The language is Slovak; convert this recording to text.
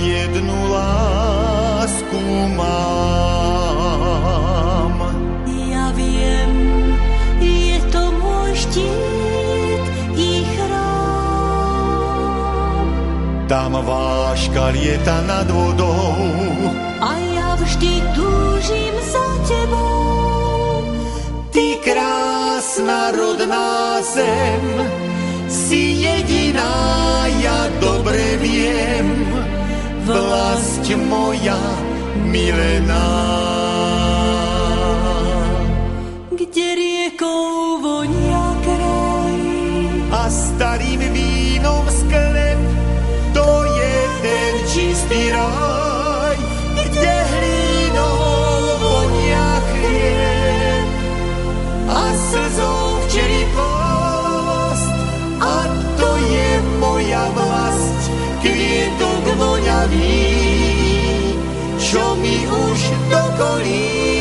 jednu lásku mám. Ja viem, je to môj štít i chrám. Tam váška lieta nad vodou A ja vždy túžim za tebou. Ty krásna rodná zem, si jediná, ja dobre viem, vlast moja milená. Kde riekou vonia kraj A starým vínom sklep, to je ten čistý raj, kde hlínou vonia chlieb a slzou včeli past. A to je moja vlast, kvietok voňavý, čo mi už dokolí.